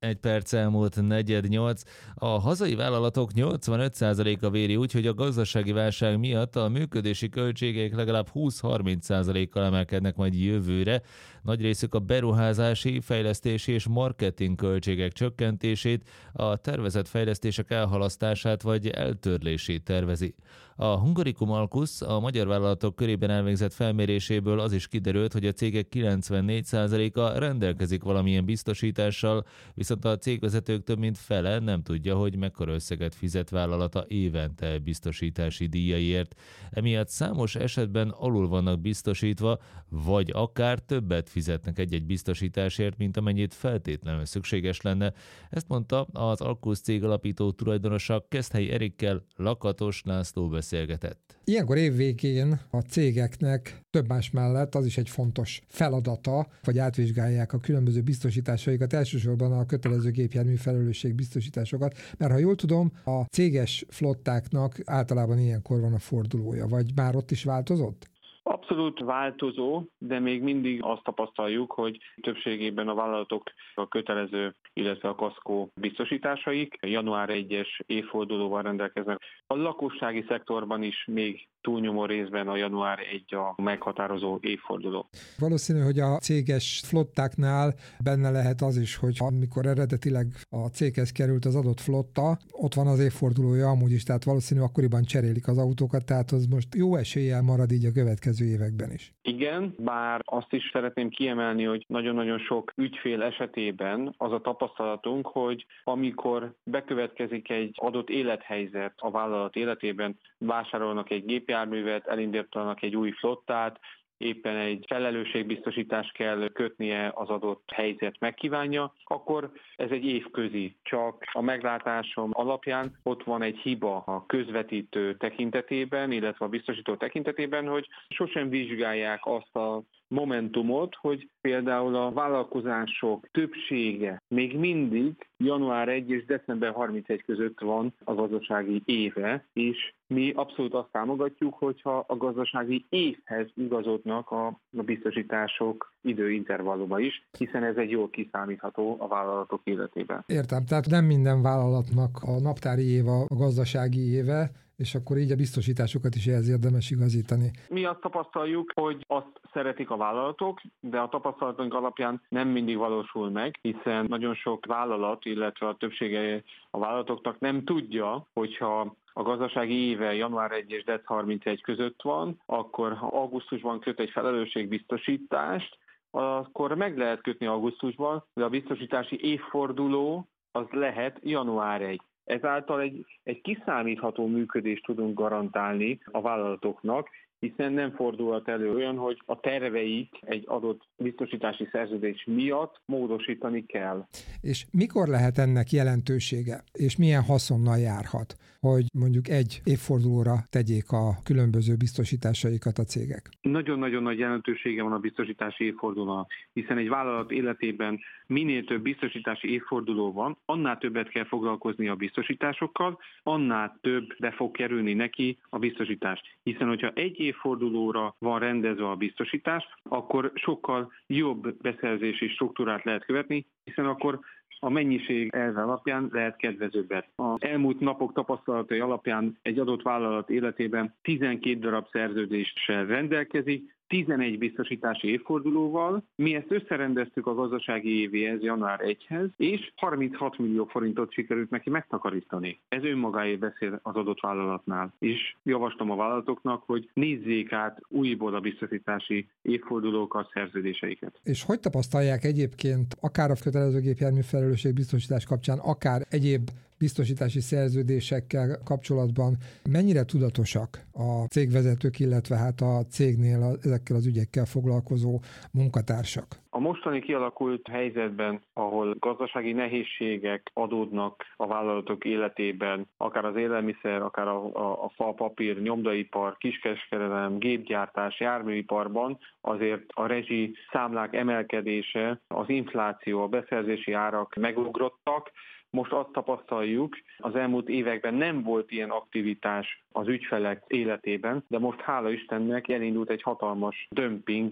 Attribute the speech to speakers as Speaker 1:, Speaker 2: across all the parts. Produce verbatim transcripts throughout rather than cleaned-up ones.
Speaker 1: Egy perc elmúlt negyed nyolc. A hazai vállalatok nyolcvanöt százaléka véli úgy, hogy a gazdasági válság miatt a működési költségek legalább húsz-harminc százalékkal emelkednek majd jövőre. Nagy részük a beruházási, fejlesztési és marketing költségek csökkentését, a tervezett fejlesztések elhalasztását vagy eltörlését tervezi. A Hungarikum Alkusz a magyar vállalatok körében elvégzett felméréséből az is kiderült, hogy a cégek kilencvennégy százaléka rendelkezik valamilyen biztosítással, viszont a cégvezetők több mint fele nem tudja, hogy mekkora összeget fizet vállalata évente biztosítási díjaiért. Emiatt számos esetben alul vannak biztosítva, vagy akár többet fizetnek egy-egy biztosításért, mint amennyit feltétlenül szükséges lenne. Ezt mondta az Alkusz cég alapító tulajdonosa Keszthelyi Erikkel, Lakatos László beszélgetett.
Speaker 2: Ilyenkor évvégén a cégeknek több más mellett az is egy fontos feladata, hogy átvizsgálják a különböző biztosításaikat, elsősorban a kötelező gépjármű felelősség biztosításokat, mert ha jól tudom, a céges flottáknak általában ilyenkor van a fordulója, vagy már ott is változott?
Speaker 3: Abszolút változó, de még mindig azt tapasztaljuk, hogy többségében a vállalatok a kötelező, illetve a kaszkó biztosításaik január elseje évfordulóval rendelkeznek. A lakossági szektorban is még túlnyomó részben a január elseje a meghatározó évforduló.
Speaker 2: Valószínű, hogy a céges flottáknál benne lehet az is, hogy amikor eredetileg a céghez került az adott flotta, ott van az évfordulója amúgy is, tehát valószínű akkoriban cserélik az autókat, tehát az most jó eséllyel marad így a következő években is.
Speaker 3: Igen, bár azt is szeretném kiemelni, hogy nagyon-nagyon sok ügyfél esetében az a tapasztalatunk, hogy amikor bekövetkezik egy adott élethelyzet a vállalat életében, vásárolnak egy gépjárművet, elindítanak egy új flottát, éppen egy felelősségbiztosítást kell kötnie az adott helyzet megkívánja, akkor ez egy évközi. Csak a meglátásom alapján ott van egy hiba a közvetítő tekintetében, illetve a biztosító tekintetében, hogy sosem vizsgálják azt a momentumot, hogy például a vállalkozások többsége még mindig január elseje és december harmincegy között van a gazdasági éve, és mi abszolút azt támogatjuk, hogyha a gazdasági évhez igazodnak a, a biztosítások időintervalluma is, hiszen ez egy jól kiszámítható a vállalatok életében.
Speaker 2: Értem, tehát nem minden vállalatnak a naptári éve a gazdasági éve, és akkor így a biztosításokat is ehhez érdemes igazítani.
Speaker 3: Mi azt tapasztaljuk, hogy azt szeretik a vállalatok, de a tapasztalatunk alapján nem mindig valósul meg, hiszen nagyon sok vállalat, illetve a többsége a vállalatoknak nem tudja, hogyha a gazdasági éve január elseje és december harmincegy között van, akkor ha augusztusban köt egy felelősségbiztosítást, akkor meg lehet kötni augusztusban, de a biztosítási évforduló az lehet január elseje. Ezáltal egy, egy kiszámítható működést tudunk garantálni a vállalatoknak, hiszen nem fordulhat elő olyan, hogy a terveik egy adott biztosítási szerződés miatt módosítani kell.
Speaker 2: És mikor lehet ennek jelentősége, és milyen haszonnal járhat, hogy mondjuk egy évfordulóra tegyék a különböző biztosításaikat a cégek?
Speaker 3: Nagyon-nagyon nagy jelentősége van a biztosítási évfordulónak, hiszen egy vállalat életében minél több biztosítási évforduló van, annál többet kell foglalkozni a biztosításokkal, annál többbe fog kerülni neki a biztosítás. Hiszen, hogyha egy évfordulóra van rendezve a biztosítás, akkor sokkal jobb beszerzési struktúrát lehet követni, hiszen akkor a mennyiség elve alapján lehet kedvezőbbet. Az elmúlt napok tapasztalatai alapján egy adott vállalat életében tizenkét darab szerződéssel rendelkezik, tizenegy biztosítási évfordulóval, mi ezt összerendeztük a gazdasági évéhez, január elsejehez, és harminchat millió forintot sikerült neki megtakarítani. Ez önmagáért beszél az adott vállalatnál. És javaslom a vállalatoknak, hogy nézzék át újból a biztosítási évfordulókat, szerződéseiket.
Speaker 2: És hogy tapasztalják egyébként akár a kötelező gépjármű felelősségbiztosítás kapcsán, akár egyéb biztosítási szerződésekkel kapcsolatban mennyire tudatosak a cégvezetők, illetve hát a cégnél ezekkel az ügyekkel foglalkozó munkatársak?
Speaker 3: A mostani kialakult helyzetben, ahol gazdasági nehézségek adódnak a vállalatok életében, akár az élelmiszer, akár a, a, a fa, papír, nyomdaipar, kiskereskedelem, gépgyártás, járműiparban, azért a rezsi számlák emelkedése, az infláció, a beszerzési árak megugrottak. Most azt tapasztaljuk, az elmúlt években nem volt ilyen aktivitás az ügyfelek életében, de most hála Istennek elindult egy hatalmas dömping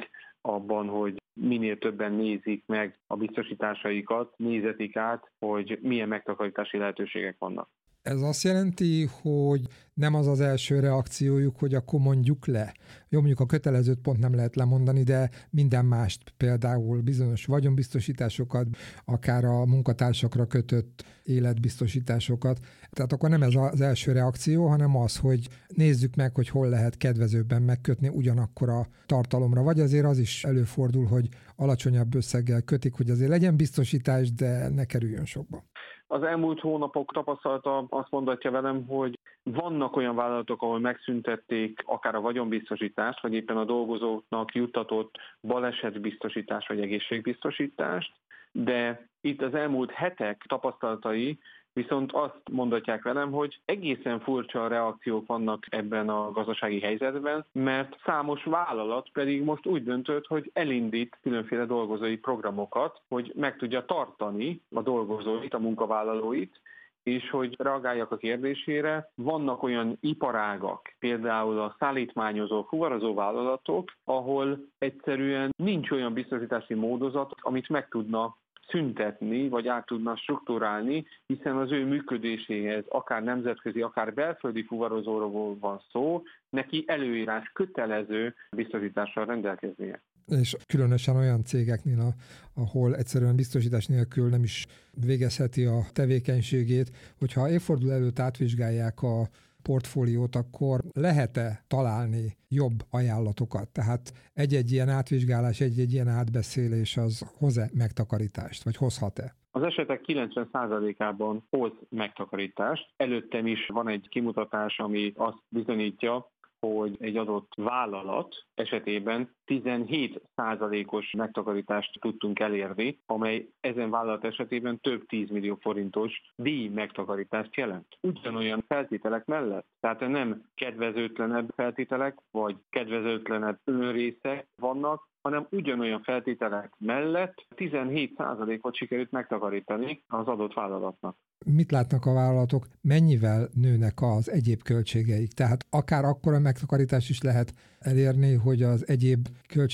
Speaker 3: abban, hogy minél többen nézik meg a biztosításaikat, nézetik át, hogy milyen megtakarítási lehetőségek vannak.
Speaker 2: Ez azt jelenti, hogy nem az az első reakciójuk, hogy akkor mondjuk le. Jó, mondjuk a kötelezőt pont nem lehet lemondani, de minden mást, például bizonyos vagyonbiztosításokat, akár a munkatársakra kötött életbiztosításokat. Tehát akkor nem ez az első reakció, hanem az, hogy nézzük meg, hogy hol lehet kedvezőbben megkötni ugyanakkor a tartalomra. Vagy azért az is előfordul, hogy alacsonyabb összeggel kötik, hogy azért legyen biztosítás, de ne kerüljön sokba.
Speaker 3: Az elmúlt hónapok tapasztalata azt mondatja velem, hogy vannak olyan vállalatok, ahol megszüntették akár a vagyonbiztosítást, vagy éppen a dolgozóknak juttatott balesetbiztosítást, vagy egészségbiztosítást, de itt az elmúlt hetek tapasztalatai viszont azt mondatják velem, hogy egészen furcsa reakciók vannak ebben a gazdasági helyzetben, mert számos vállalat pedig most úgy döntött, hogy elindít különféle dolgozói programokat, hogy meg tudja tartani a dolgozóit, a munkavállalóit, és hogy reagáljak a kérdésére, vannak olyan iparágak, például a szállítmányozó, fuvarozó vállalatok, ahol egyszerűen nincs olyan biztosítási módozat, amit meg tudna szüntetni, vagy át tudna struktúrálni, hiszen az ő működéséhez akár nemzetközi, akár belföldi fuvarozóról van szó, neki előírás kötelező biztosítással rendelkeznie.
Speaker 2: És különösen olyan cégeknél, ahol egyszerűen biztosítás nélkül nem is végezheti a tevékenységét, hogyha évforduló előtt átvizsgálják a portfóliót, akkor lehet-e találni jobb ajánlatokat? Tehát egy-egy ilyen átvizsgálás, egy-egy ilyen átbeszélés az hoz-e megtakarítást, vagy hozhat-e?
Speaker 3: Az esetek kilencven százalékában hoz megtakarítást. Előttem is van egy kimutatás, ami azt bizonyítja, hogy egy adott vállalat esetében tizenhét százalékos megtakarítást tudtunk elérni, amely ezen vállalat esetében több tízmillió forintos díj megtakarítást jelent. Ugyanolyan feltételek mellett. Tehát nem kedvezőtlenebb feltételek, vagy kedvezőtlenebb önrészek vannak, hanem ugyanolyan feltételek mellett tizenhét százalékot sikerült megtakarítani az adott vállalatnak.
Speaker 2: Mit látnak a vállalatok, mennyivel nőnek az egyéb költségeik? Tehát akár akkora megtakarítást is lehet elérni, hogy az egyéb költségek